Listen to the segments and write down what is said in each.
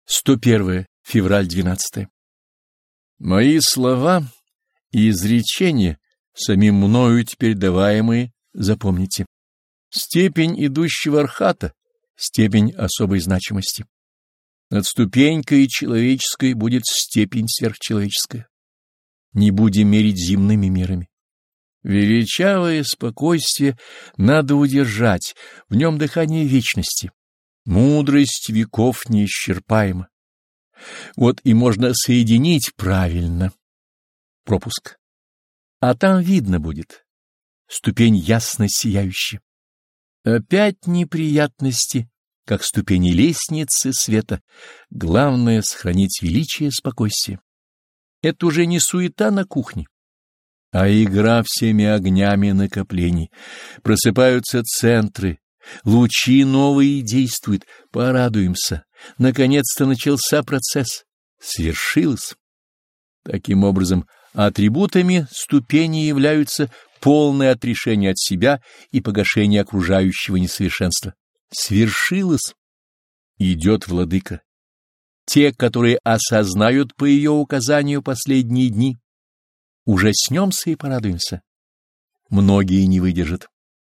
101 февраль 12. Мои слова и изречения, самим мною теперь даваемые, запомните. Степень идущего архата, степень особой значимости. Над ступенькой человеческой будет степень сверхчеловеческая. Не будем мерить земными мерами. Величавое спокойствие надо удержать, в нем дыхание вечности. Мудрость веков неисчерпаема. Вот и можно соединить правильно. Пропуск. А там видно будет. Ступень ясно сияющая. Опять неприятности, как ступени лестницы света. Главное — сохранить величие спокойствия. Это уже не суета на кухне, а игра всеми огнями накоплений. Просыпаются центры, лучи новые действуют. Порадуемся. Наконец-то начался процесс. Свершилось. Таким образом, атрибутами ступени являются полное отрешение от себя и погашение окружающего несовершенства. Свершилось. Идет владыка. Те, которые осознают по ее указанию последние дни, ужаснемся и порадуемся. Многие не выдержат.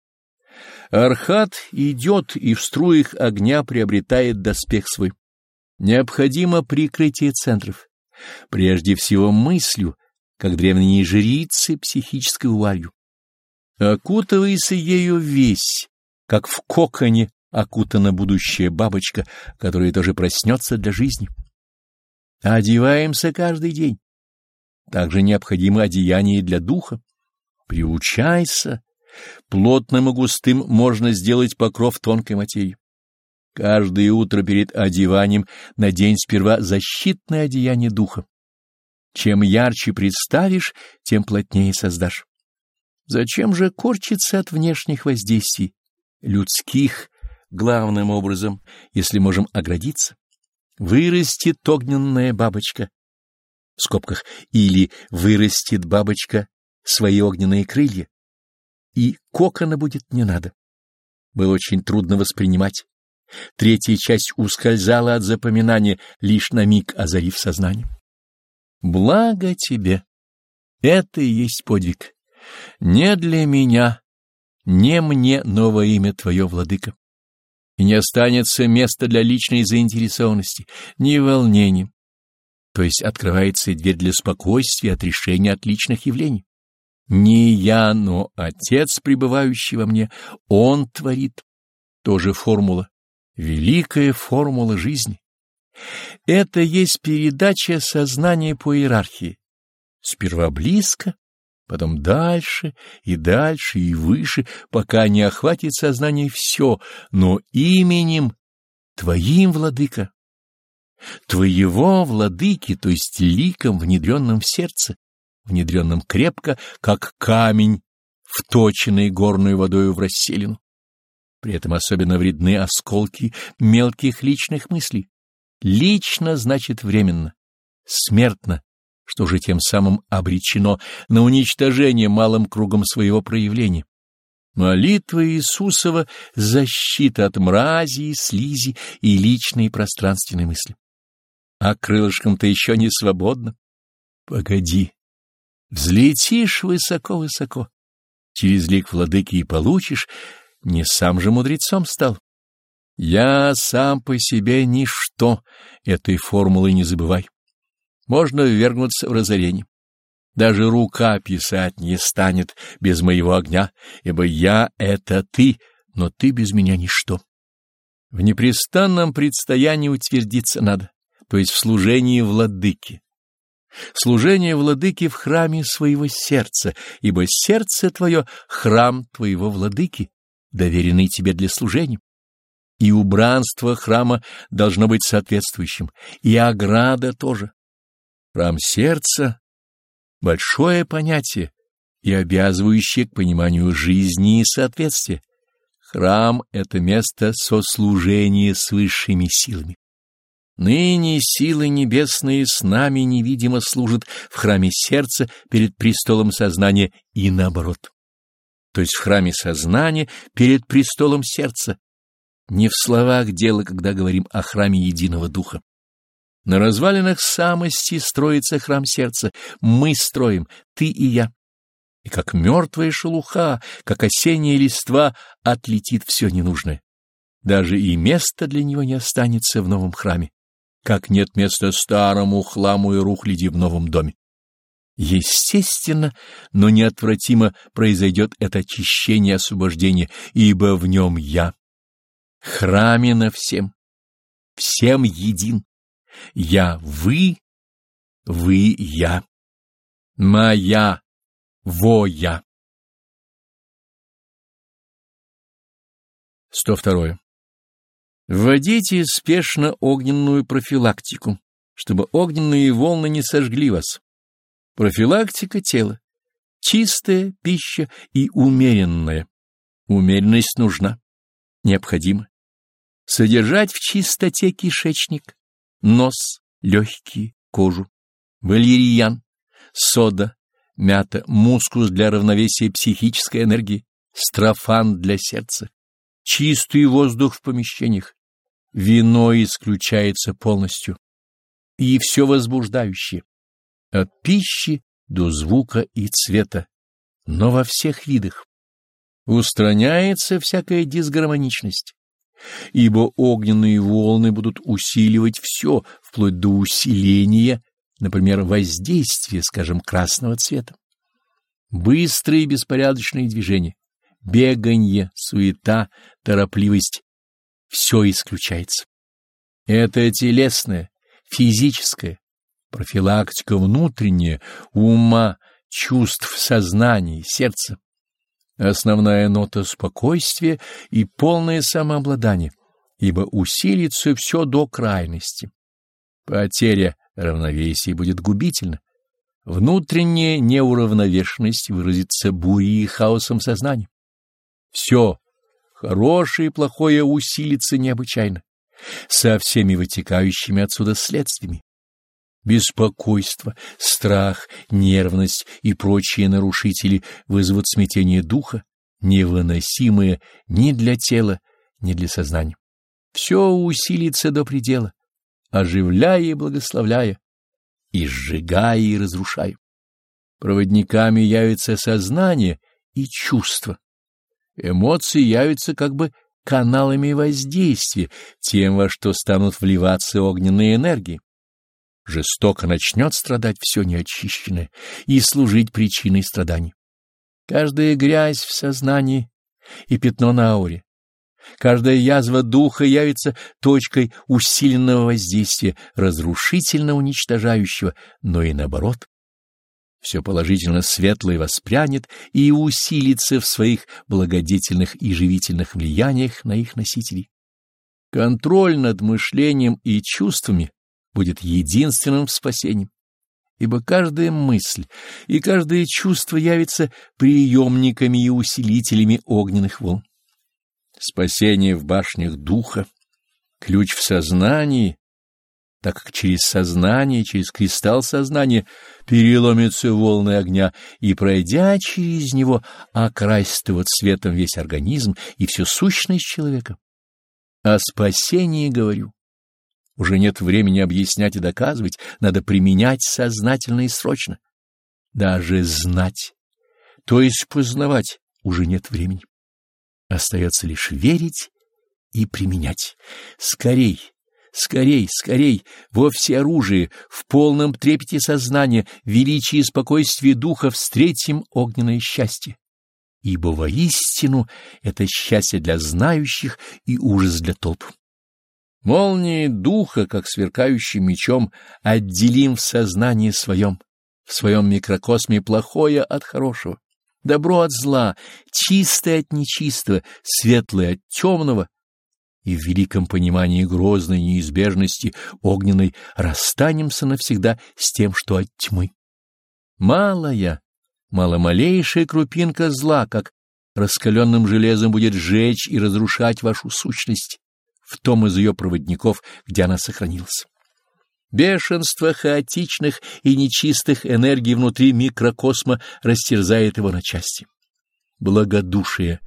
Архат идет и в струях огня приобретает доспех свой. Необходимо прикрытие центров, прежде всего мыслью, как древние жрицы психической вуалью. Окутывайся ею весь, как в коконе окутана будущая бабочка, которая тоже проснется для жизни. Одеваемся каждый день. Также необходимо одеяние для духа. Приучайся. Плотным и густым можно сделать покров тонкой материи. Каждое утро перед одеванием надень сперва защитное одеяние духа. Чем ярче представишь, тем плотнее создашь. Зачем же корчиться от внешних воздействий, людских, главным образом, если можем оградиться? Вырастет огненная бабочка, в скобках, или вырастет бабочка свои огненные крылья, и кокона будет не надо. Было очень трудно воспринимать. Третья часть ускользала от запоминания, лишь на миг озарив сознание. Благо тебе! Это и есть подвиг. Не для меня, не мне новое имя твое, владыка. И не останется места для личной заинтересованности, ни волнения. То есть открывается дверь для спокойствия, отрешения от личных явлений. Не я, но Отец, пребывающий во мне, Он творит. Тоже формула, великая формула жизни. Это есть передача сознания по иерархии. Сперва близко, потом дальше, и выше, пока не охватит сознание все, но именем Твоим, владыка. Твоего владыки, то есть ликом, внедренным в сердце, внедренным крепко, как камень, вточенный горную водою в расселину. При этом особенно вредны осколки мелких личных мыслей. Лично значит временно, смертно, что же тем самым обречено на уничтожение малым кругом своего проявления. Молитва Иисусова — защита от мрази и слизи и личной и пространственной мысли. А крылышком-то еще не свободно. Погоди. Взлетишь высоко-высоко, через лик владыки и получишь, не сам же мудрецом стал. Я сам по себе ничто, этой формулы не забывай. Можно ввергнуться в разорение. Даже рука писать не станет без моего огня, ибо я — это ты, но ты без меня ничто. В непрестанном предстоянии утвердиться надо, то есть в служении владыке. Служение владыки в храме своего сердца, ибо сердце твое — храм твоего владыки, доверенный тебе для служения. И убранство храма должно быть соответствующим, и ограда тоже. Храм сердца — большое понятие и обязывающее к пониманию жизни и соответствия. Храм — это место сослужения с высшими силами. Ныне силы небесные с нами невидимо служат в храме сердца перед престолом сознания и наоборот. То есть в храме сознания перед престолом сердца. Не в словах дело, когда говорим о храме единого духа. На развалинах самости строится храм сердца. Мы строим, ты и я. И как мертвая шелуха, как осенняя листва, отлетит все ненужное. Даже и места для него не останется в новом храме, как нет места старому хламу и рухляди в новом доме. Естественно, но неотвратимо произойдет это очищение и освобождение, ибо в нем я. Храмина всем, всем един. Я вы, вы я. Моя, во я. 102. Вводите спешно огненную профилактику, чтобы огненные волны не сожгли вас. Профилактика тела, чистая пища и умеренная. Умеренность нужна, необходима. Содержать в чистоте кишечник, нос, легкие, кожу, валерьян, сода, мята, мускус для равновесия психической энергии, строфан для сердца, чистый воздух в помещениях, вино исключается полностью, и все возбуждающее, от пищи до звука и цвета, но во всех видах. Устраняется всякая дисгармоничность, ибо огненные волны будут усиливать все, вплоть до усиления, например, воздействия, скажем, красного цвета. Быстрые и беспорядочные движения, беганье, суета, торопливость — все исключается. Это телесное, физическое, профилактика внутренняя, ума, чувств, сознания, сердца. Основная нота — спокойствие и полное самообладание, ибо усилится все до крайности. Потеря равновесия будет губительна. Внутренняя неуравновешенность выразится бурей и хаосом сознания. Все, хорошее и плохое, усилится необычайно, со всеми вытекающими отсюда следствиями. Беспокойство, страх, нервность и прочие нарушители вызовут смятение духа, невыносимое ни для тела, ни для сознания. Все усилится до предела, оживляя и благословляя, и сжигая и разрушая. Проводниками явится сознание и чувство. Эмоции явятся как бы каналами воздействия, тем, во что станут вливаться огненные энергии. Жестоко начнет страдать все неочищенное и служить причиной страданий. Каждая грязь в сознании и пятно на ауре, каждая язва духа явится точкой усиленного воздействия, разрушительно уничтожающего, но и наоборот. Все положительно светлое воспрянет и усилится в своих благодетельных и живительных влияниях на их носителей. Контроль над мышлением и чувствами будет единственным спасением, ибо каждая мысль и каждое чувство явится приемниками и усилителями огненных волн. Спасение в башнях духа, ключ в сознании, так как через сознание, через кристалл сознания переломятся волны огня, и, пройдя через него, окрасит его цветом весь организм и всю сущность человека. О спасении говорю. Уже нет времени объяснять и доказывать, надо применять сознательно и срочно. Даже знать, то есть познавать, уже нет времени. Остается лишь верить и применять. Скорей, скорей, скорей, во всеоружии, в полном трепете сознания, величии и спокойствии духа встретим огненное счастье. Ибо воистину это счастье для знающих и ужас для толп. Молнии духа, как сверкающим мечом, отделим в сознании своем, в своем микрокосме плохое от хорошего, добро от зла, чистое от нечистого, светлое от темного, и в великом понимании грозной неизбежности огненной расстанемся навсегда с тем, что от тьмы. Маломалейшая крупинка зла, как раскаленным железом, будет сжечь и разрушать вашу сущность в том из ее проводников, где она сохранилась. Бешенство хаотичных и нечистых энергий внутри микрокосма растерзает его на части. Благодушие,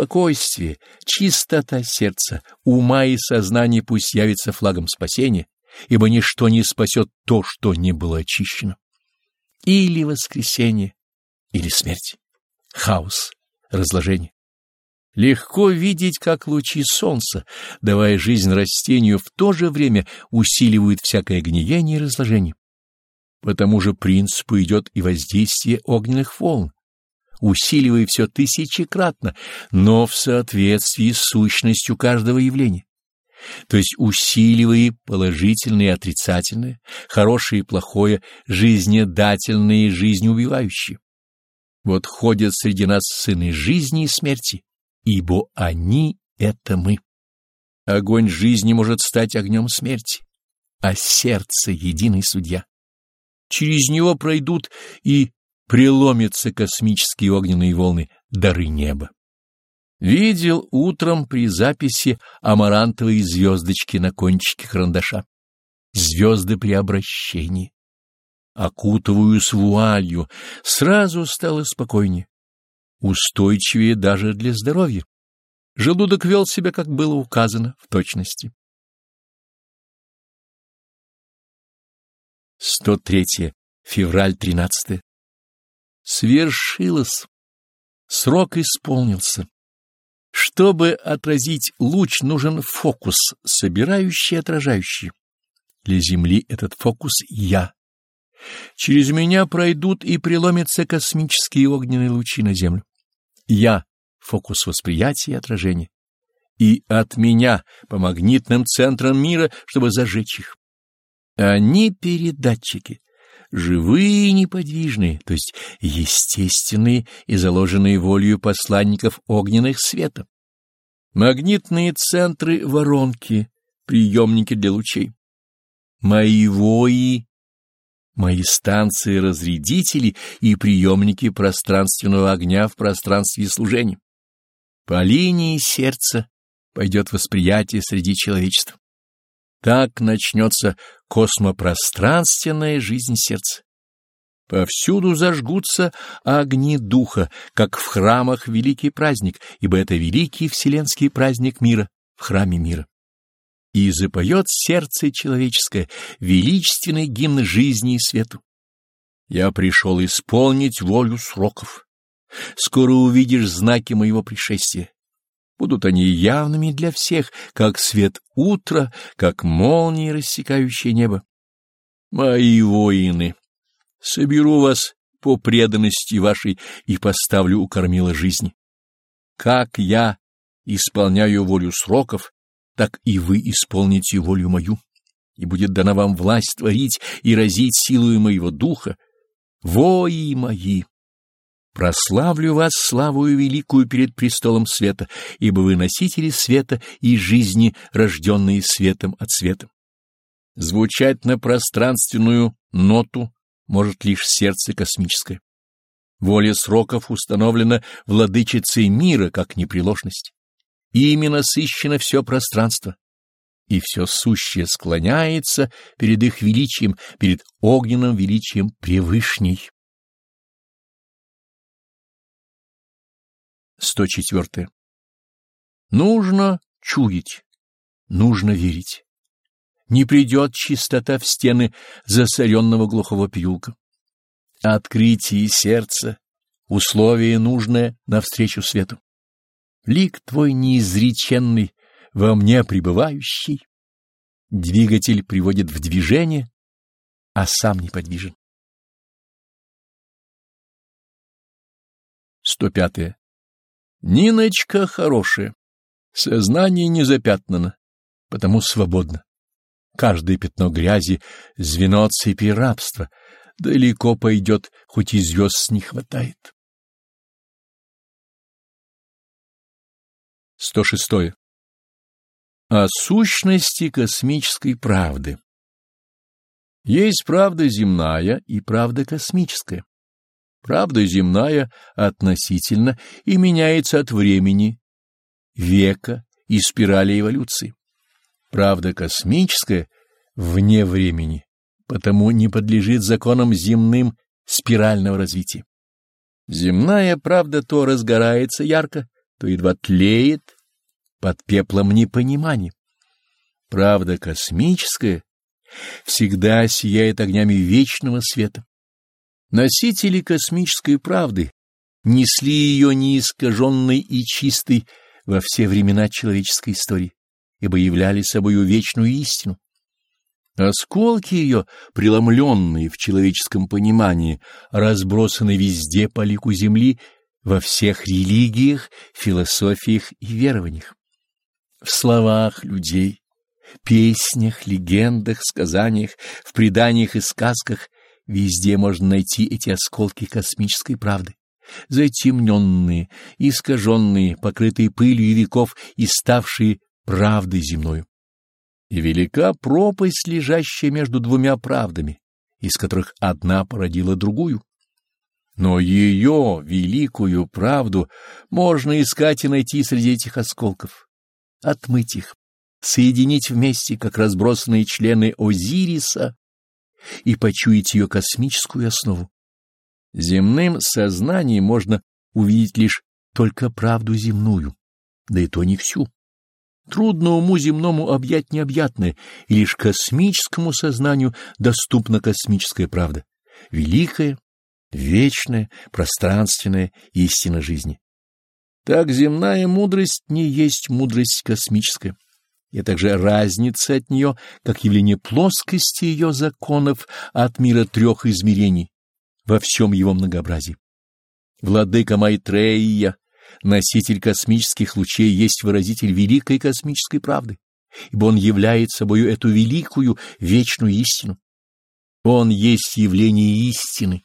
спокойствие, чистота сердца, ума и сознания пусть явится флагом спасения, ибо ничто не спасет то, что не было очищено. Или воскресение, или смерть, хаос, разложение. Легко видеть, как лучи солнца, давая жизнь растению, в то же время усиливают всякое гниение и разложение. По тому же принципу идет и воздействие огненных волн, усиливая все тысячекратно, но в соответствии с сущностью каждого явления. То есть усиливая положительное и отрицательное, хорошее и плохое, жизнедательное и жизнеубивающее. Вот ходят среди нас сыны жизни и смерти, ибо они — это мы. Огонь жизни может стать огнем смерти, а сердце — единый судья. Через него пройдут и преломятся космические огненные волны, дары неба. Видел утром при записи амарантовые звездочки на кончике карандаша. Звезды преобращения. Окутываюсь вуалью, сразу стало спокойнее. Устойчивее даже для здоровья. Желудок вел себя, как было указано, в точности. 103. Февраль 13. Свершилось. Срок исполнился. Чтобы отразить луч, нужен фокус, собирающий и отражающий. Для Земли этот фокус — я. Через меня пройдут и преломятся космические огненные лучи на Землю. Я — фокус восприятия и отражения. И от меня по магнитным центрам мира, чтобы зажечь их. Они передатчики, живые и неподвижные, то есть естественные и заложенные волею посланников огненных света. Магнитные центры — воронки, приемники для лучей. Мои вои, мои станции-разрядители и приемники пространственного огня в пространстве служения. По линии сердца пойдет восприятие среди человечества. Так начнется космопространственная жизнь сердца. Повсюду зажгутся огни духа, как в храмах великий праздник, ибо это великий вселенский праздник мира в храме мира. И запоет сердце человеческое величественный гимн жизни и свету. Я пришел исполнить волю сроков. Скоро увидишь знаки моего пришествия. Будут они явными для всех, как свет утра, как молнии, рассекающие небо. Мои воины, соберу вас по преданности вашей и поставлю у кормила жизни. Как я исполняю волю сроков, так и вы исполните волю мою, и будет дана вам власть творить и разить силою моего духа. Вои мои! Прославлю вас славою великую перед престолом света, ибо вы носители света и жизни, рожденные светом от света. Звучать на пространственную ноту может лишь сердце космическое. Воля сроков установлена владычицей мира как непреложность. Ими насыщено все пространство, и все сущее склоняется перед их величием, перед огненным величием превышней. 104. Нужно чуять, нужно верить. Не придет чистота в стены засоренного глухого переулка. Открытие сердца — условие нужное навстречу свету. Лик твой неизреченный, во мне пребывающий. Двигатель приводит в движение, а сам неподвижен. 105. Ниночка хорошая, сознание не запятнано, потому свободно. Каждое пятно грязи — звено цепи рабства, далеко пойдет, хоть и звезд не хватает. 106. О сущности космической правды. Есть правда земная и правда космическая. Правда земная относительно и меняется от времени, века и спирали эволюции. Правда космическая вне времени, потому не подлежит законам земным спирального развития. Земная правда то разгорается ярко, то едва тлеет под пеплом непонимания. Правда космическая всегда сияет огнями вечного света. Носители космической правды несли ее неискаженной и чистой во все времена человеческой истории, ибо являли собою вечную истину. Осколки ее, преломленные в человеческом понимании, разбросаны везде по лику земли, во всех религиях, философиях и верованиях. В словах людей, песнях, легендах, сказаниях, в преданиях и сказках везде можно найти эти осколки космической правды, затемненные, искаженные, покрытые пылью веков и ставшие правдой земною. И велика пропасть, лежащая между двумя правдами, из которых одна породила другую. Но ее, великую правду, можно искать и найти среди этих осколков, отмыть их, соединить вместе, как разбросанные члены Озириса, и почуять ее космическую основу. Земным сознанием можно увидеть лишь только правду земную, да и то не всю. Трудно уму земному объять необъятное, и лишь космическому сознанию доступна космическая правда, великая, вечная, пространственная истина жизни. Так земная мудрость не есть мудрость космическая, и также разница от нее, как явление плоскости ее законов от мира трех измерений во всем его многообразии. Владыка Майтрея, носитель космических лучей, есть выразитель великой космической правды, ибо он являет собою эту великую вечную истину. Он есть явление истины,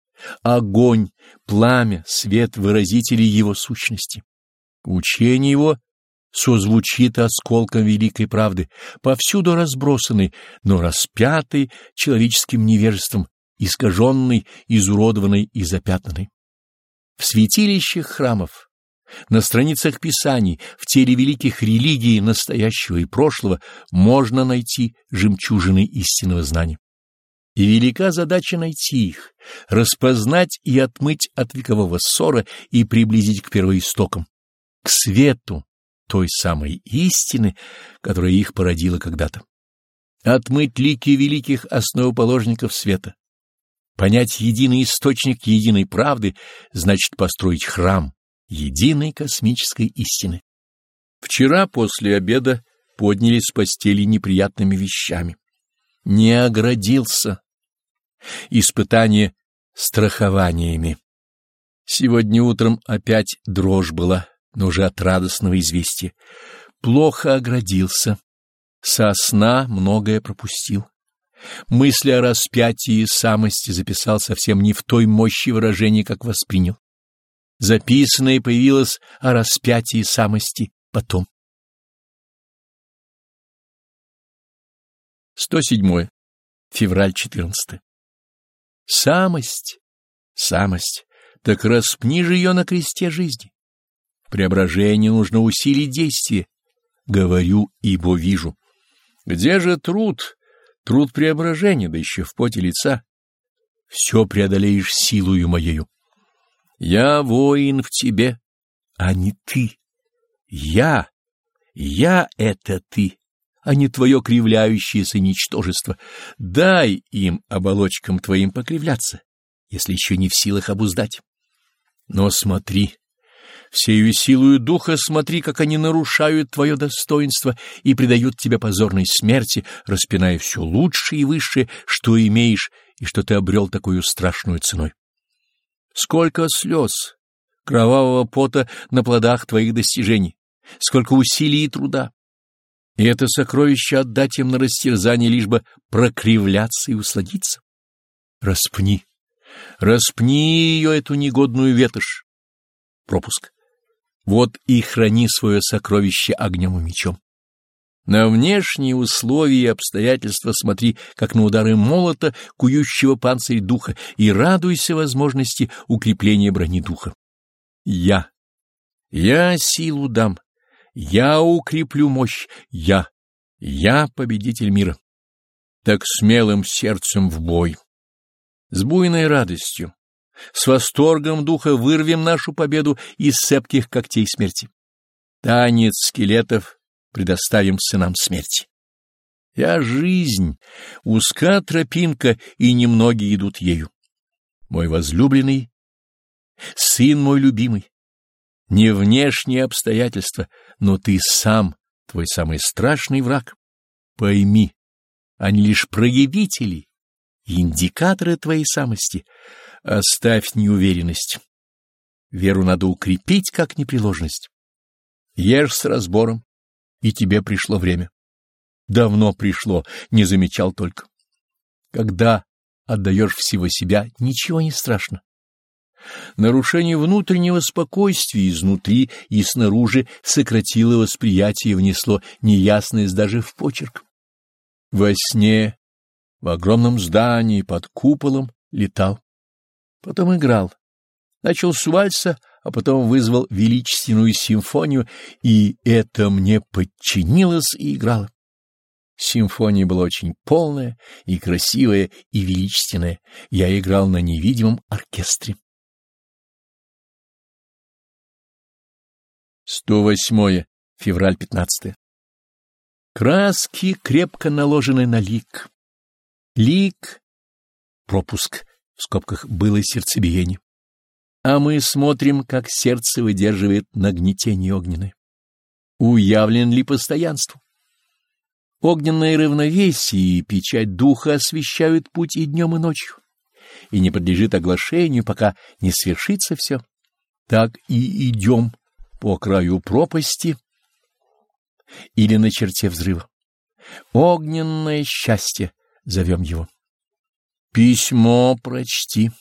огонь, пламя, свет выразителей его сущности. Учение его созвучит осколком великой правды, повсюду разбросанный, но распятый человеческим невежеством, искаженный, изуродованный и запятнанный. В святилищах храмов, на страницах писаний, в теле великих религий настоящего и прошлого можно найти жемчужины истинного знания. И велика задача найти их, распознать и отмыть от векового ссора и приблизить к первоистокам, к свету той самой истины, которая их породила когда-то. Отмыть лики великих основоположников света. Понять единый источник единой правды значит построить храм единой космической истины. Вчера после обеда поднялись с постели неприятными вещами. Не оградился. Испытание страхованиями. Сегодня утром опять дрожь была, но уже от радостного известия. Плохо оградился. Со сна многое пропустил. Мысли о распятии и самости записал совсем не в той мощи выражения, как воспринял. Записанное появилось о распятии и самости потом. 107. Февраль 14. Самость, так распни же ее на кресте жизни. В преображении нужно усилить действие. Говорю, ибо вижу. Где же труд? Труд преображения, да еще в поте лица. Все преодолеешь силою моею. Я воин в тебе, а не ты. Я — это ты, а не твое кривляющееся ничтожество. Дай им, оболочкам твоим, покривляться, если еще не в силах обуздать. Но смотри, всею силою духа смотри, как они нарушают твое достоинство и предают тебя позорной смерти, распиная все лучшее и высшее, что имеешь и что ты обрел такую страшную ценой. Сколько слез, кровавого пота на плодах твоих достижений, сколько усилий и труда. И это сокровище отдать им на растерзание, лишь бы прокривляться и усладиться. Распни ее, эту негодную ветошь. Пропуск. Вот и храни свое сокровище огнем и мечом. На внешние условия и обстоятельства смотри, как на удары молота, кующего панцирь духа, и радуйся возможности укрепления брони духа. Я силу дам, я укреплю мощь, я победитель мира. Так смелым сердцем в бой. С буйной радостью, с восторгом духа вырвем нашу победу из цепких когтей смерти. Танец скелетов предоставим сынам смерти. Я жизнь, узка тропинка, и немногие идут ею. Мой возлюбленный, сын мой любимый, не внешние обстоятельства, но ты сам, твой самый страшный враг. Пойми, они лишь проявители, индикаторы твоей самости. Оставь неуверенность. Веру надо укрепить, как непреложность. Ешь с разбором, и тебе пришло время. Давно пришло, не замечал только. Когда отдаешь всего себя, ничего не страшно. Нарушение внутреннего спокойствия изнутри и снаружи сократило восприятие и внесло неясность даже в почерк. Во сне, в огромном здании, под куполом летал. Потом играл. Начал с вальса, а потом вызвал величественную симфонию, и это мне подчинилось и играло. Симфония была очень полная и красивая и величественная. Я играл на невидимом оркестре. 108 февраль 15. Краски крепко наложены на лик. Лик — пропуск, в скобках было сердцебиение. А мы смотрим, как сердце выдерживает нагнетение огненное. Уявлен ли постоянству? Огненное равновесие и печать духа освещают путь и днем, и ночью, и не подлежит оглашению, пока не свершится все. Так и идем по краю пропасти или на черте взрыва. Огненное счастье, зовем его. Письмо прочти.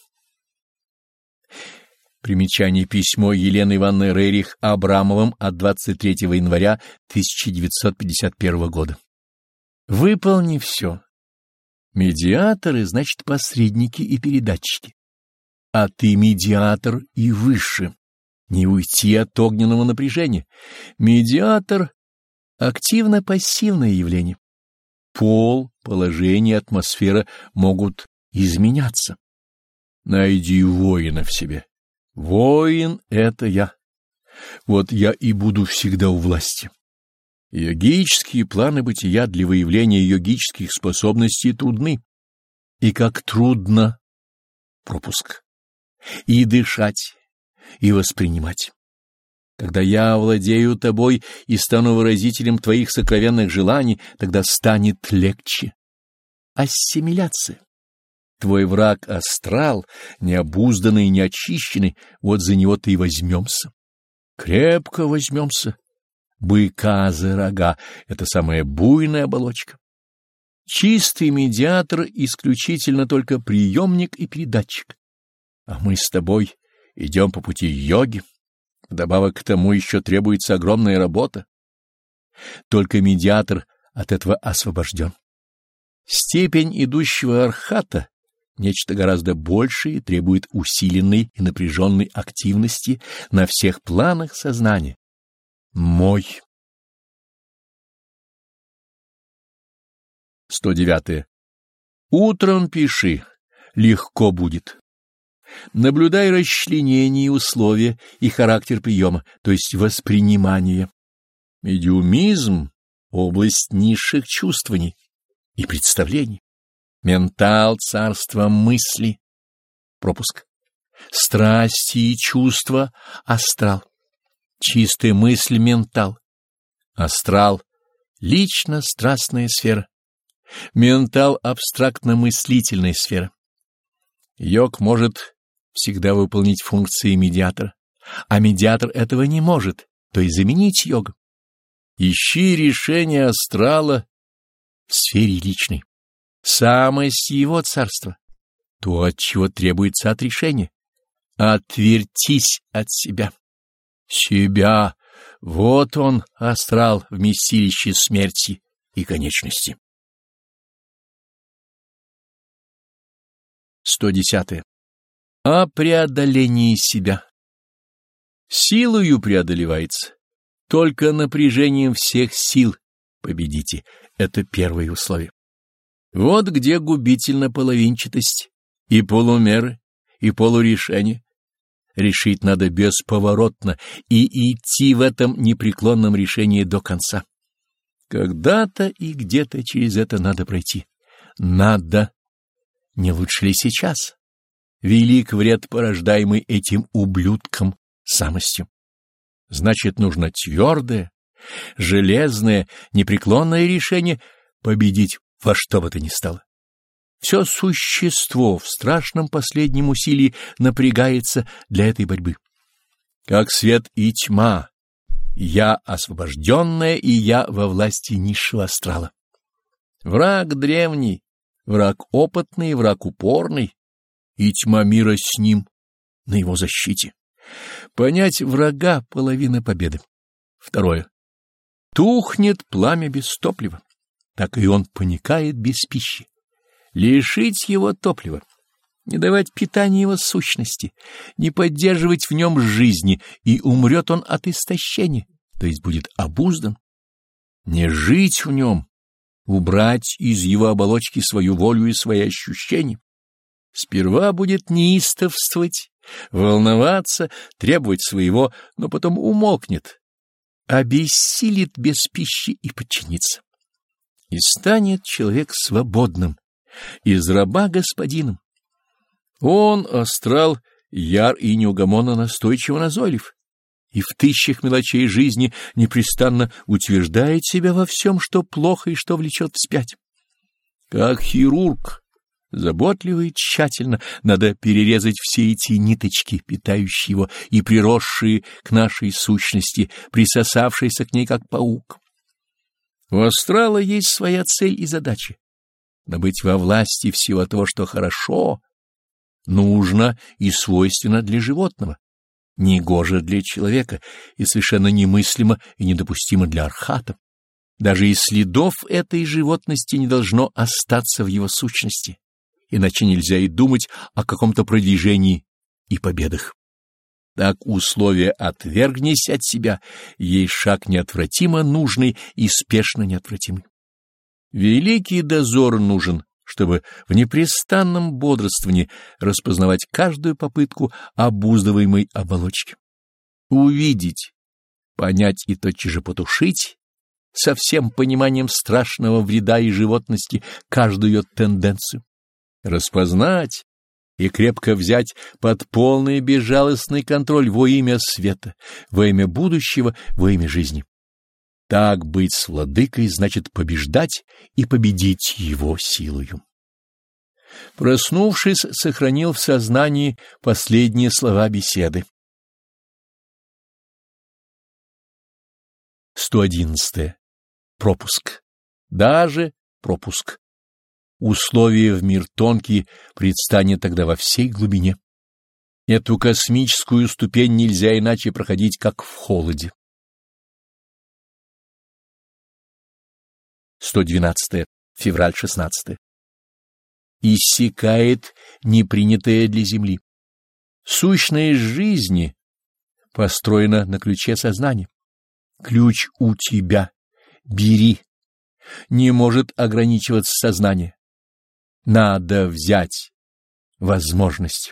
Примечание: письмо Елены Ивановны Рерих Абрамовым от 23 января 1951 года. Выполни все. Медиаторы, значит, посредники и передатчики. А ты медиатор и выше. Не уйти от огненного напряжения. Медиатор — активно-пассивное явление. Пол, положение, атмосфера могут изменяться. Найди воина в себе. Воин — это я. Вот я и буду всегда у власти. Йогические планы бытия для выявления йогических способностей трудны. И как трудно пропуск. И дышать, и воспринимать. Когда я овладею тобой и стану выразителем твоих сокровенных желаний, тогда станет легче. Ассимиляция. Твой враг — астрал, необузданный и неочищенный, вот за него-то и возьмемся. Крепко возьмемся. Быка за рога — это самая буйная оболочка. Чистый медиатор — исключительно только приемник и передатчик. А мы с тобой идем по пути йоги. Вдобавок к тому еще требуется огромная работа. Только медиатор от этого освобожден. Степень идущего архата — нечто гораздо большее и требует усиленной и напряженной активности на всех планах сознания. Мой. 109. Утром пиши, легко будет. Наблюдай расчленение и условия и характер приема, то есть воспринимание. Медиумизм — область низших чувствований и представлений. Ментал — царство мысли. Пропуск. Страсти и чувства — астрал. Чистая мысль — ментал. Астрал — лично-страстная сфера. Ментал — абстрактно-мыслительная сфера. Йог может всегда выполнить функции медиатора, а медиатор этого не может, то есть заменить йога. Ищи решение астрала в сфере личной. Самость его царства, то, от чего требуется отрешение. Отвертись от себя. Себя — вот он, астрал, вместилище смерти и конечности. 110. О преодолении себя. Силою преодолевается. Только напряжением всех сил победите. Это первое условие. Вот где губительна половинчатость и полумеры, и полурешения. Решить надо бесповоротно и идти в этом непреклонном решении до конца. Когда-то и где-то через это надо пройти. Надо. Не лучше ли сейчас? Велик вред, порождаемый этим ублюдком самостью. Значит, нужно твердое, железное, непреклонное решение победить во что бы то ни стало. Все существо в страшном последнем усилии напрягается для этой борьбы. Как свет и тьма, я освобожденная, и я во власти низшего астрала. Враг древний, враг опытный, враг упорный, и тьма мира с ним, на его защите. Понять врага — половина победы. Второе. Тухнет пламя без топлива, так и он паникает без пищи. Лишить его топлива, не давать питания его сущности, не поддерживать в нем жизни, и умрет он от истощения, то есть будет обуздан. Не жить в нем, убрать из его оболочки свою волю и свои ощущения. Сперва будет неистовствовать, волноваться, требовать своего, но потом умолкнет, обессилит без пищи и подчинится. И станет человек свободным, из раба господином. Он, астрал, яр и неугомонно настойчиво назойлив, и в тысячах мелочей жизни непрестанно утверждает себя во всем, что плохо и что влечет вспять. Как хирург, заботливо и тщательно надо перерезать все эти ниточки, питающие его и приросшие к нашей сущности, присосавшиеся к ней как паук. У астрала есть своя цель и задача. Но быть во власти всего того, что хорошо, нужно и свойственно для животного, негоже для человека и совершенно немыслимо и недопустимо для архата. Даже и следов этой животности не должно остаться в его сущности, иначе нельзя и думать о каком-то продвижении и победах. Так условие «отвергнись от себя» есть шаг неотвратимо нужный и спешно неотвратимый. Великий дозор нужен, чтобы в непрестанном бодрствовании распознавать каждую попытку обуздываемой оболочки. Увидеть, понять и тотчас же потушить со всем пониманием страшного вреда и животности каждую ее тенденцию. Распознать и крепко взять под полный безжалостный контроль во имя света, во имя будущего, во имя жизни. Так быть с владыкой значит побеждать и победить его силою. Проснувшись, сохранил в сознании последние слова беседы. 111. Пропуск. Даже пропуск. Условие в мир тонкий предстанет тогда во всей глубине. Эту космическую ступень нельзя иначе проходить, как в холоде. 112. Февраль 16. Иссякает непринятое для земли. Сущность жизни построена на ключе сознания. Ключ у тебя. Бери. Не может ограничиваться сознание. Надо взять возможность.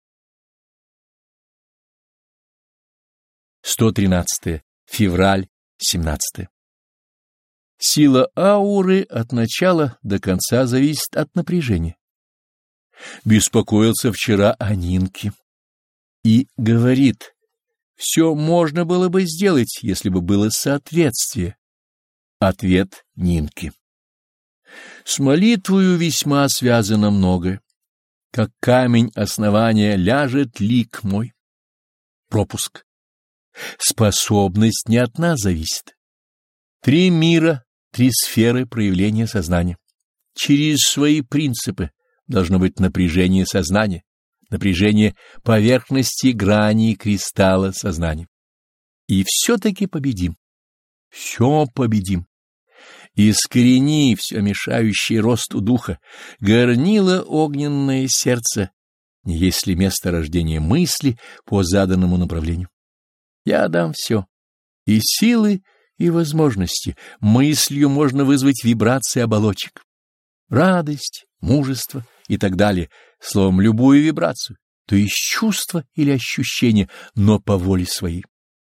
113. Февраль 17. Сила ауры от начала до конца зависит от напряжения. Беспокоился вчера о Нинке и говорит, все можно было бы сделать, если бы было соответствие. Ответ Нинки. С молитвою весьма связано многое. Как камень основания ляжет лик мой. Пропуск. Способность не от нас зависит. 3 мира, 3 сферы проявления сознания. Через свои принципы должно быть напряжение сознания, напряжение поверхности грани кристалла сознания. И все-таки победим. Все победим. Искорени все мешающее росту духа, горнило огненное сердце, не есть ли место рождения мысли по заданному направлению. Я дам все, и силы, и возможности. Мыслью можно вызвать вибрации оболочек, радость, мужество и так далее, словом, любую вибрацию, то есть чувство или ощущение, но по воле своей.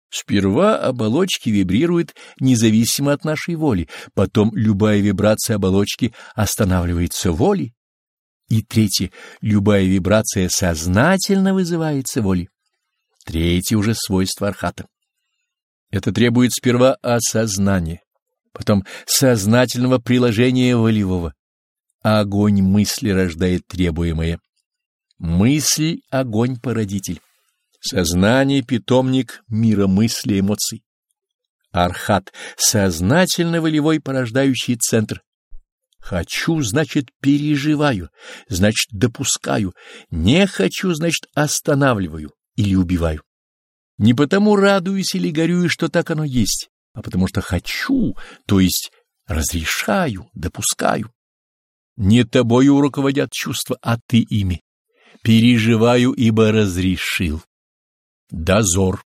Сперва оболочки вибрируют независимо от нашей воли, потом любая вибрация оболочки останавливается волей. И третье, любая вибрация сознательно вызывается волей. Третье уже свойство архата. Это требует сперва осознания, потом сознательного приложения волевого. Огонь мысли рождает требуемое. Мысль — огонь-породитель. Сознание — питомник мира мысли и эмоций. Архат — сознательно-волевой порождающий центр. Хочу, значит, переживаю, значит, допускаю. Не хочу, значит, останавливаю или убиваю. Не потому радуюсь или горюю, что так оно есть, а потому что хочу, то есть разрешаю, допускаю. Не тобою руководят чувства, а ты ими. Переживаю, ибо разрешил. Дозор.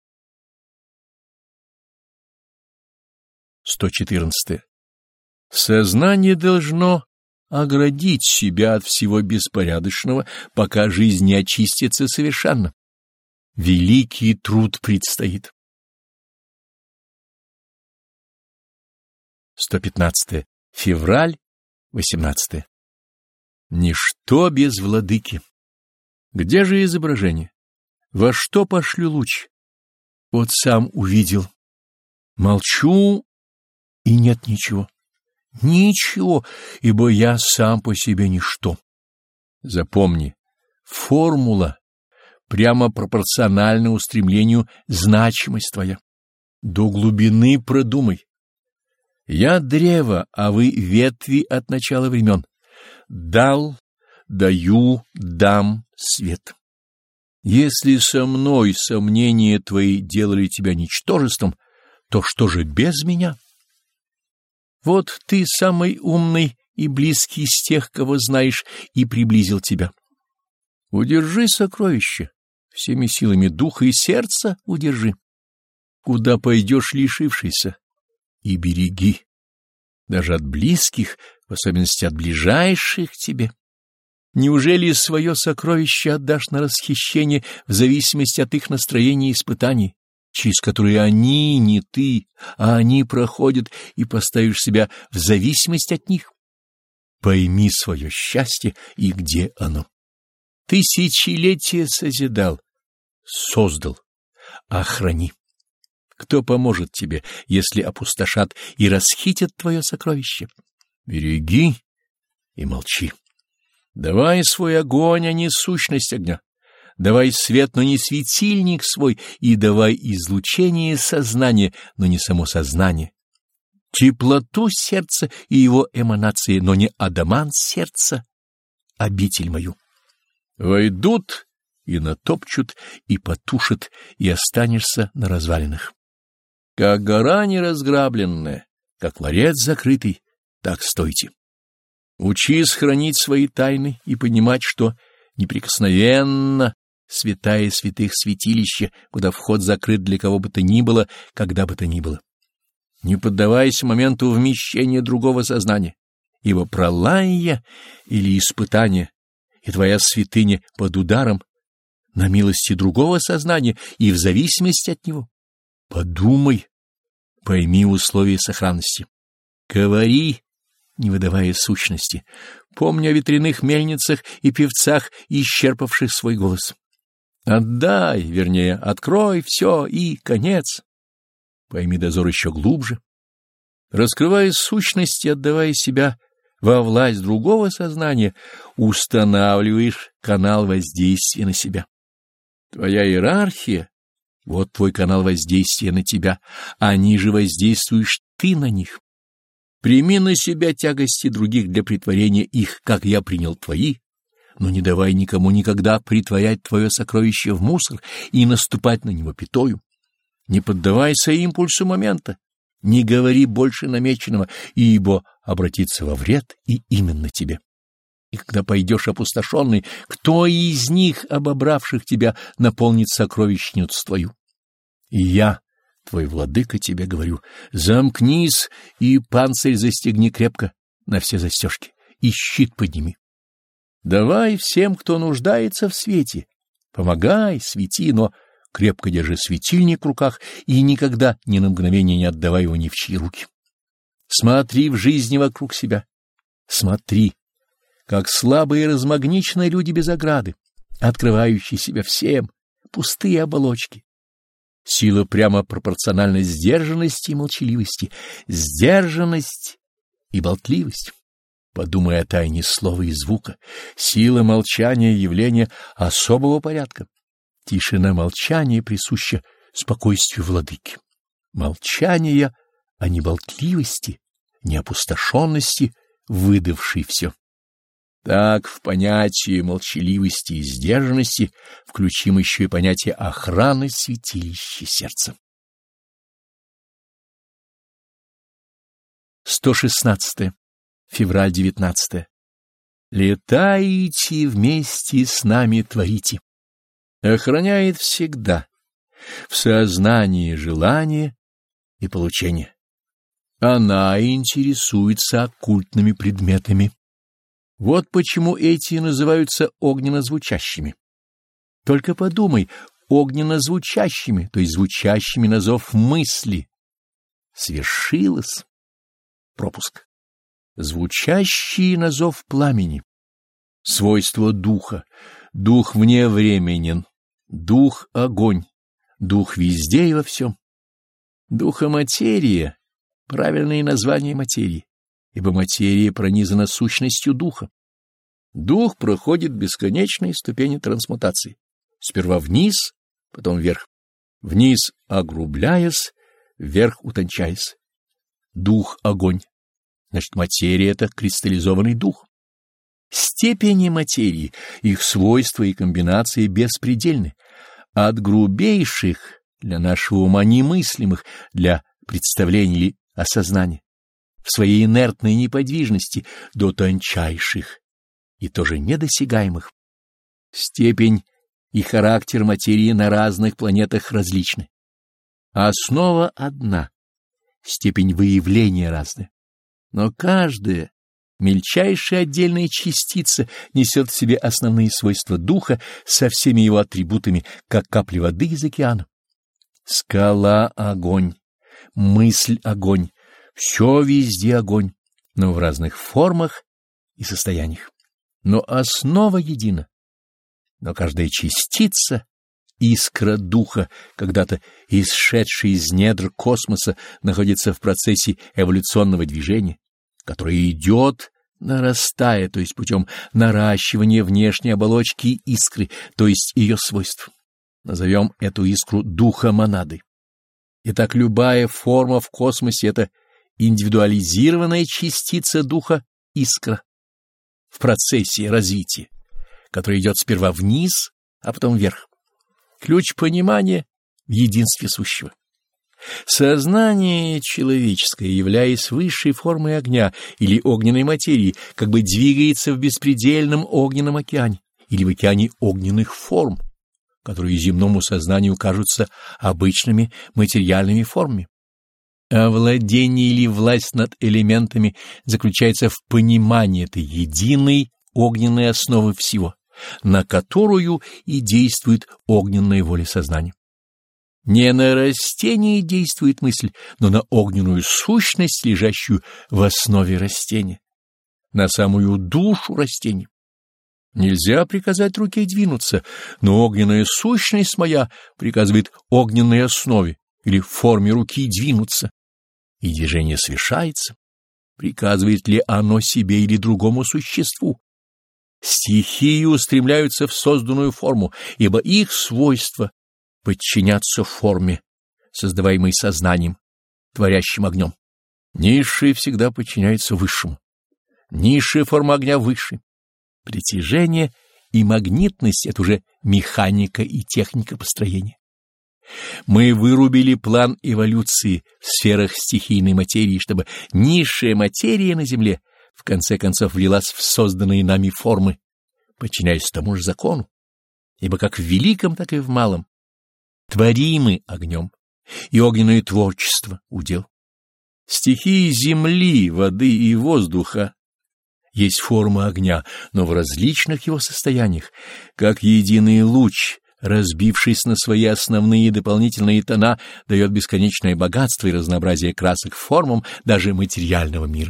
114. Сознание должно оградить себя от всего беспорядочного, пока жизнь не очистится совершенно. Великий труд предстоит. 115. Февраль, 18. Ничто без владыки. Где же изображение? Во что пошлю луч? Вот сам увидел. Молчу, и нет ничего. Ничего, ибо я сам по себе ничто. Запомни, формула прямо пропорциональна устремлению значимость твоя. До глубины продумай. Я древо, а вы ветви от начала времен. Дал, даю, дам свет. Если со мной сомнения твои делали тебя ничтожеством, то что же без меня? Вот ты самый умный и близкий из тех, кого знаешь, и приблизил тебя. Удержи сокровище, всеми силами духа и сердца удержи. Куда пойдешь лишившийся, и береги, даже от близких, в особенности от ближайших тебе. Неужели свое сокровище отдашь на расхищение в зависимости от их настроения и испытаний, через которые они, не ты, а они проходят, и поставишь себя в зависимость от них? Пойми свое счастье и где оно. Тысячелетия созидал, создал, охрани. Кто поможет тебе, если опустошат и расхитят твое сокровище? Береги и молчи. Давай свой огонь, а не сущность огня. Давай свет, но не светильник свой, и давай излучение сознания, но не само сознание. Теплоту сердца и его эманации, но не адамант сердца, обитель мою. Войдут и натопчут, и потушат, и останешься на развалинах. Как гора неразграбленная, как ларец закрытый, так стойте. Учись хранить свои тайны и понимать, что неприкосновенно святая святых святилище, куда вход закрыт для кого бы то ни было, когда бы то ни было. Не поддавайся моменту вмещения другого сознания, ибо пролая или испытание, и твоя святыня под ударом на милости другого сознания и в зависимости от него. Подумай, пойми условия сохранности. Говори, не выдавая сущности. Помни о ветряных мельницах и певцах, исчерпавших свой голос. Отдай, вернее, открой все и конец. Пойми дозор еще глубже. Раскрывая сущность и отдавая себя во власть другого сознания, устанавливаешь канал воздействия на себя. Твоя иерархия — вот твой канал воздействия на тебя, а ниже воздействуешь ты на них. Прими на себя тягости других для претворения их, как я принял твои, но не давай никому никогда притворять твое сокровище в мусор и наступать на него пятою. Не поддавайся импульсу момента, не говори больше намеченного, ибо обратится во вред и именно тебе. И когда пойдешь опустошенный, кто из них, обобравших тебя, наполнит сокровищницу твою? И я, твой владыка, тебе говорю: замкнись и панцирь застегни крепко на все застежки, и щит подними. Давай всем, кто нуждается в свете, помогай, свети, но крепко держи светильник в руках и никогда ни на мгновение не отдавай его ни в чьи руки. Смотри в жизни вокруг себя. Смотри, как слабые и размагниченные люди без ограды, открывающие себя всем, пустые оболочки. Сила прямо пропорциональна сдержанности и молчаливости, сдержанность и болтливость. Подумай о тайне слова и звука. Сила молчания — явление особого порядка. Тишина молчания присуща спокойствию владыки. Молчание, а не болтливости, не опустошенности, выдавшей все. Так в понятие молчаливости и сдержанности включим еще и понятие охраны святилища сердца. 116. Февраль 19. Летаете вместе с нами творите. Охраняет всегда, в сознании желание и получение. Она интересуется оккультными предметами. Вот почему эти называются огненно-звучащими. Только подумай, огненно-звучащими, то есть звучащими на зов мысли. Свершилось. Пропуск. Звучащие на зов пламени. Свойство духа. Дух вневременен. Дух — огонь. Дух везде и во всем. Духа-материя — правильное название материи, ибо материя пронизана сущностью духа. Дух проходит бесконечные ступени трансмутации. Сперва вниз, потом вверх. Вниз огрубляясь, вверх утончаясь. Дух — огонь. Значит, материя — это кристаллизованный дух. Степени материи, их свойства и комбинации беспредельны. От грубейших, для нашего ума немыслимых, для представления или осознания, в своей инертной неподвижности, до тончайших и тоже недосягаемых. Степень и характер материи на разных планетах различны. Основа одна, степень выявления разная. Но каждая мельчайшая отдельная частица несет в себе основные свойства духа со всеми его атрибутами, как капли воды из океана. Скала — огонь, мысль — огонь, все везде огонь, но в разных формах и состояниях. Но основа едина. Но каждая частица — искра духа, когда-то исшедшая из недр космоса, находится в процессе эволюционного движения, которое идет, нарастая, то есть путем наращивания внешней оболочки искры, то есть ее свойств. Назовем эту искру духа-монадой. Итак, любая форма в космосе — это индивидуализированная частица духа искра в процессе развития, который идет сперва вниз, а потом вверх. Ключ понимания в единстве сущего. Сознание человеческое, являясь высшей формой огня или огненной материи, как бы двигается в беспредельном огненном океане или в океане огненных форм, которые земному сознанию кажутся обычными материальными формами. А владение или власть над элементами заключается в понимании этой единой огненной основы всего, на которую и действует огненная воля сознания. Не на растение действует мысль, но на огненную сущность, лежащую в основе растения, на самую душу растения. Нельзя приказать руке двинуться, но огненная сущность моя приказывает огненной основе или форме руки двинуться, и движение совершается. Приказывает ли оно себе или другому существу? Стихии устремляются в созданную форму, ибо их свойства подчиняться форме, создаваемой сознанием, творящим огнем. Низшее всегда подчиняется высшему. Низшая форма огня выше. Притяжение и магнитность — это уже механика и техника построения. Мы вырубили план эволюции в сферах стихийной материи, чтобы низшая материя на Земле в конце концов влилась в созданные нами формы, подчиняясь тому же закону, ибо как в великом, так и в малом творимы огнем, и огненное творчество — удел. Стихии земли, воды и воздуха есть форма огня, но в различных его состояниях, как единый луч разбившись на свои основные и дополнительные тона, дает бесконечное богатство и разнообразие красок формам даже материального мира.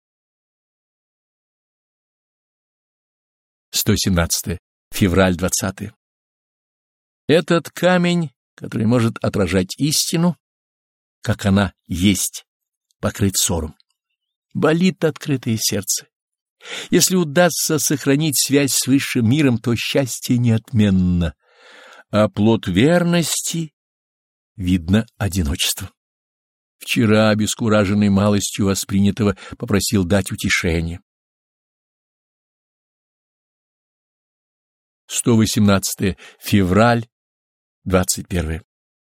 117. Февраль 20. Этот камень, который может отражать истину, как она есть, покрыт ссором. Болит открытое сердце. Если удастся сохранить связь с высшим миром, то счастье неотменно, а плод верности видно одиночество. Вчера, обескураженный малостью воспринятого, попросил дать утешение. 118 февраль 21.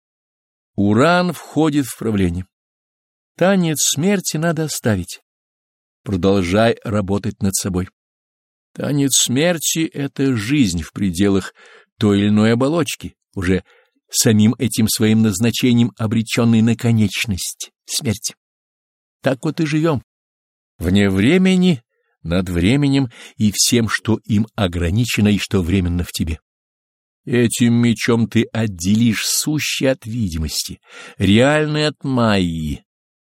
Уран входит в правление. Танец смерти надо оставить. Продолжай работать над собой. Танец смерти — это жизнь в пределах той или иной оболочки, уже самим этим своим назначением обреченной на конечность смерти. Так вот и живем. Вне времени, над временем и всем, что им ограничено и что временно в тебе. Этим мечом ты отделишь сущее от видимости, реальное от майи.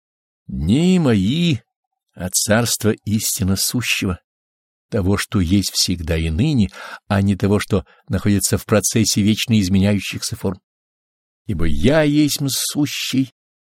Дни мои от царства истинно сущего, того, что есть всегда и ныне, а не того, что находится в процессе вечно изменяющихся форм. Ибо я есть сущий,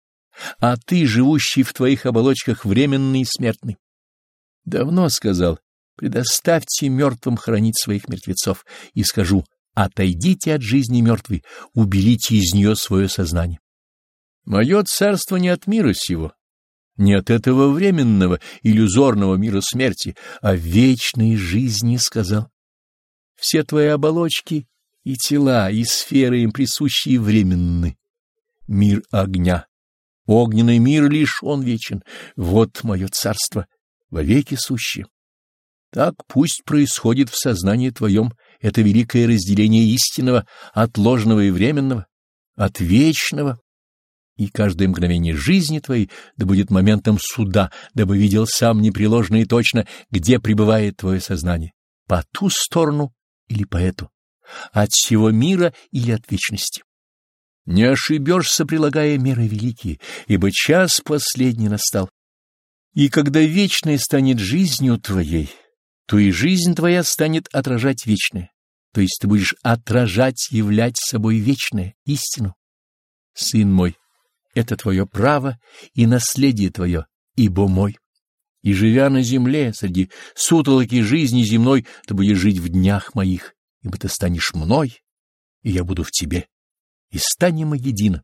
а ты, живущий в твоих оболочках, временный и смертный. Давно сказал: предоставьте мертвым хоронить своих мертвецов, и скажу: отойдите от жизни мертвой, уберите из нее свое сознание. Мое царство не от мира сего, не от этого временного, иллюзорного мира смерти, а вечной жизни, сказал. Все твои оболочки и тела, и сферы им присущие временны. Мир огня, огненный мир лишь он вечен. Вот мое царство, вовеки сущее. Так пусть происходит в сознании твоем это великое разделение истинного от ложного и временного, от вечного. И каждое мгновение жизни твоей да будет моментом суда, дабы видел сам непреложно и точно, где пребывает твое сознание, по ту сторону или по эту, от всего мира или от вечности. Не ошибешься, прилагая меры великие, ибо час последний настал. И когда вечное станет жизнью твоей, то и жизнь твоя станет отражать вечное, то есть ты будешь отражать, являть собой вечное, истину. Сын мой, это твое право и наследие твое, ибо мой. И, живя на земле, среди сутолоки жизни земной, ты будешь жить в днях моих, ибо ты станешь мной, и я буду в тебе, и станем мы едино.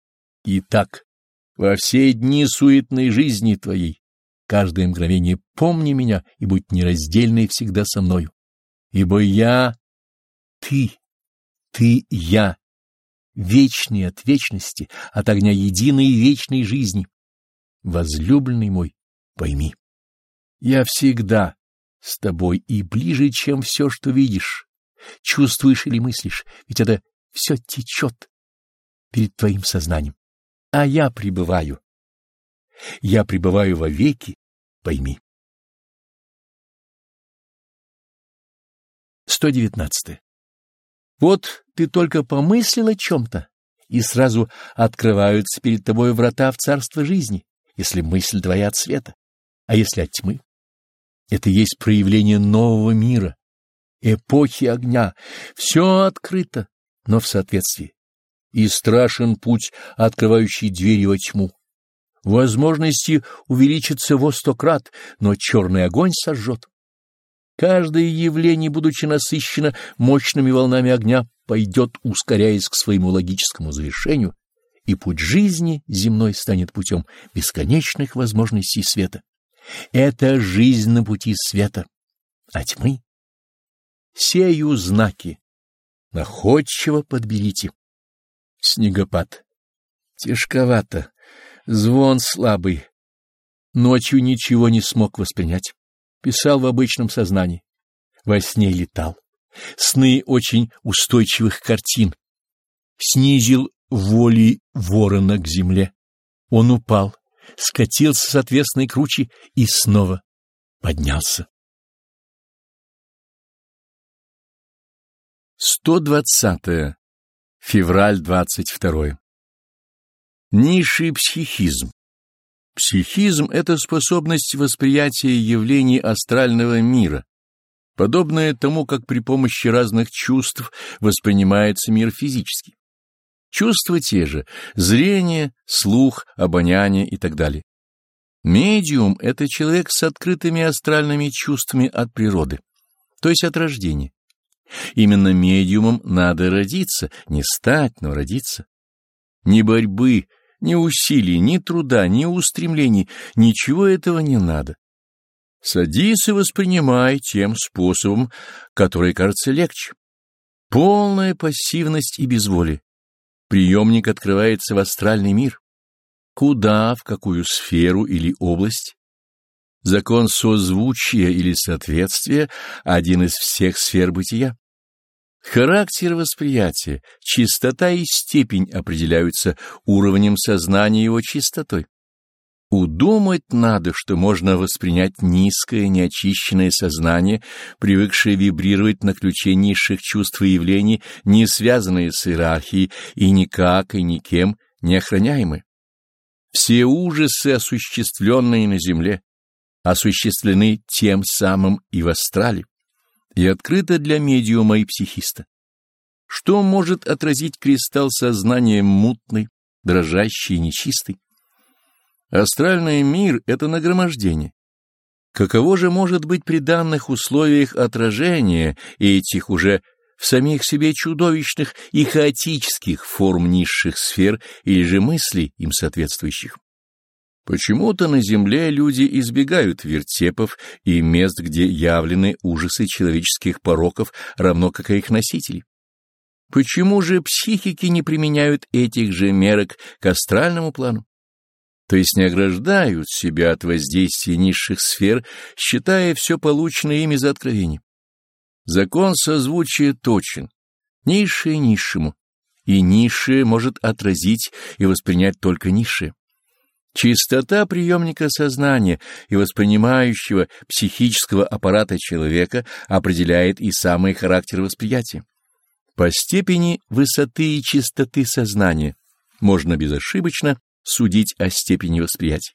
Итак, во все дни суетной жизни твоей, каждое мгновение помни меня и будь нераздельной всегда со мною, ибо я — ты — я. Вечный от вечности, от огня единой и вечной жизни. Возлюбленный мой, пойми, я всегда с тобой и ближе, чем все, что видишь, чувствуешь или мыслишь, ведь это все течет перед твоим сознанием. А я пребываю вовеки, пойми. 119. Вот ты только помыслил о чем-то, и сразу открываются перед тобой врата в царство жизни, если мысль твоя от света, а если от тьмы. Это есть проявление нового мира, эпохи огня. Все открыто, но в соответствии. И страшен путь, открывающий двери во тьму. Возможности увеличатся во 100 крат, но черный огонь сожжет. Каждое явление, будучи насыщено мощными волнами огня, пойдет, ускоряясь к своему логическому завершению, и путь жизни земной станет путем бесконечных возможностей света. Это жизнь на пути света, а тьмы. Сею знаки, находчиво подберите. Снегопад. Тяжковато, звон слабый. Ночью ничего не смог воспринять. Писал в обычном сознании. Во сне летал. Сны очень устойчивых картин. Снизил воли ворона к земле. Он упал, скатился с отвесной кручи и снова поднялся. 120. Февраль 22. Низший психизм. Психизм — это способность восприятия явлений астрального мира, подобное тому, как при помощи разных чувств воспринимается мир физический. Чувства те же — зрение, слух, обоняние и так далее. Медиум — это человек с открытыми астральными чувствами от природы, то есть от рождения. Именно медиумом надо родиться, не стать, но родиться. Ни борьбы, ни усилий, ни труда, ни устремлений, ничего этого не надо. Садись и воспринимай тем способом, который кажется легче. Полная пассивность и безволие. Приемник открывается в астральный мир. Куда, в какую сферу или область? Закон созвучия или соответствия — один из всех сфер бытия. Характер восприятия, чистота и степень определяются уровнем сознания и его чистотой. Удумать надо, что можно воспринять низкое, неочищенное сознание, привыкшее вибрировать на ключе низших чувств и явлений, не связанные с иерархией и никак и никем не охраняемые. Все ужасы, осуществленные на земле, осуществлены тем самым и в астрале, и открыто для медиума и психиста. Что может отразить кристалл сознания мутный, дрожащий и нечистый? Астральный мир — это нагромождение. Каково же может быть при данных условиях отражение этих уже в самих себе чудовищных и хаотических форм низших сфер или же мыслей им соответствующих? Почему-то на земле люди избегают вертепов и мест, где явлены ужасы человеческих пороков, равно как и их носителей. Почему же психики не применяют этих же мерок к астральному плану? То есть не ограждают себя от воздействия низших сфер, считая все полученное ими за откровение. Закон созвучия точен, низшее низшему, и низшее может отразить и воспринять только низшее. Чистота приемника сознания и воспринимающего психического аппарата человека определяет и самый характер восприятия. По степени высоты и чистоты сознания можно безошибочно судить о степени восприятия.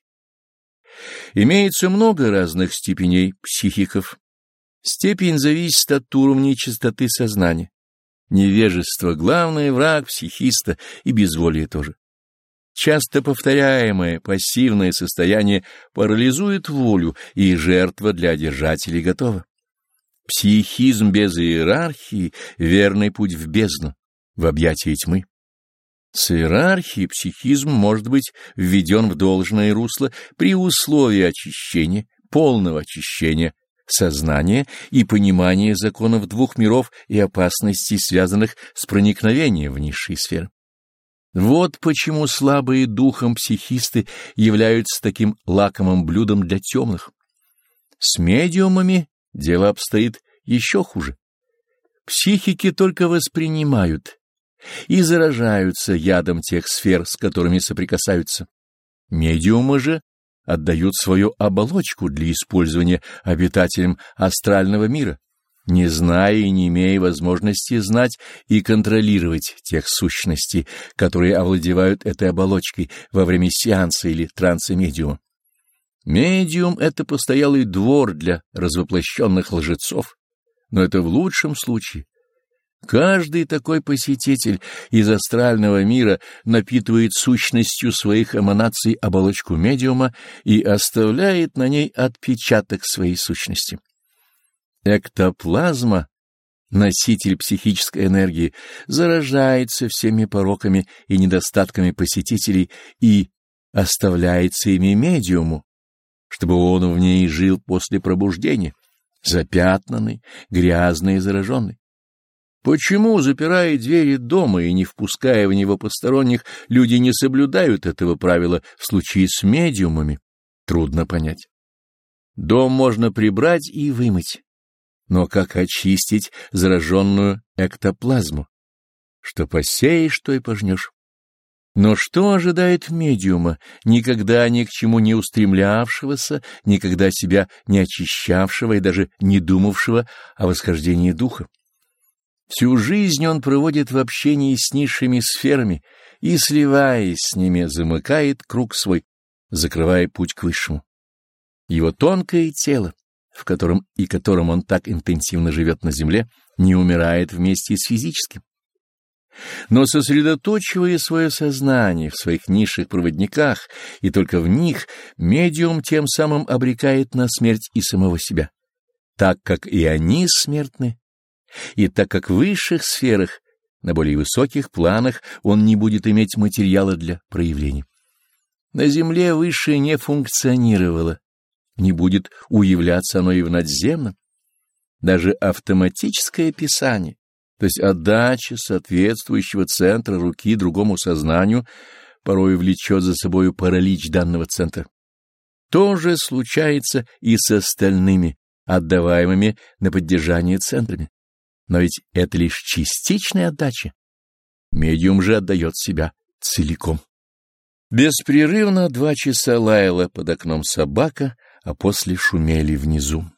Имеется много разных степеней психиков. Степень зависит от уровня и чистоты сознания. Невежество — главный враг психиста, и безволие тоже. Часто повторяемое пассивное состояние парализует волю, и жертва для держателей готова. Психизм без иерархии — верный путь в бездну, в объятия тьмы. С иерархией психизм может быть введен в должное русло при условии очищения, полного очищения сознания и понимания законов двух миров и опасностей, связанных с проникновением в низшие сферы. Вот почему слабые духом психисты являются таким лакомым блюдом для темных. С медиумами дело обстоит еще хуже. Психики только воспринимают и заражаются ядом тех сфер, с которыми соприкасаются. Медиумы же отдают свою оболочку для использования обитателям астрального мира, не зная и не имея возможности знать и контролировать тех сущностей, которые овладевают этой оболочкой во время сеанса или транса медиума. Медиум — это постоялый двор для развоплощенных лжецов, но это в лучшем случае. Каждый такой посетитель из астрального мира напитывает сущностью своих эманаций оболочку медиума и оставляет на ней отпечаток своей сущности. Эктоплазма, носитель психической энергии, заражается всеми пороками и недостатками посетителей и оставляется ими медиуму, чтобы он в ней жил после пробуждения, запятнанный, грязный и зараженный. Почему, запирая двери дома и не впуская в него посторонних, люди не соблюдают этого правила в случае с медиумами? Трудно понять. Дом можно прибрать и вымыть. Но как очистить зараженную эктоплазму? Что посеешь, то и пожнешь. Но что ожидает медиума, никогда ни к чему не устремлявшегося, никогда себя не очищавшего и даже не думавшего о восхождении духа? Всю жизнь он проводит в общении с низшими сферами и, сливаясь с ними, замыкает круг свой, закрывая путь к высшему. Его тонкое тело, в котором он так интенсивно живет на земле, не умирает вместе с физическим. Но сосредоточивая свое сознание в своих низших проводниках и только в них, медиум тем самым обрекает на смерть и самого себя, так как и они смертны, и так как в высших сферах, на более высоких планах, он не будет иметь материала для проявления. На земле высшее не функционировало, не будет уявляться оно и в надземном. Даже автоматическое писание, то есть отдача соответствующего центра руки другому сознанию, порой влечет за собой паралич данного центра. То же случается и с остальными, отдаваемыми на поддержание центрами. Но ведь это лишь частичная отдача. Медиум же отдает себя целиком. Беспрерывно 2 часа лаяла под окном собака, а после шумели внизу.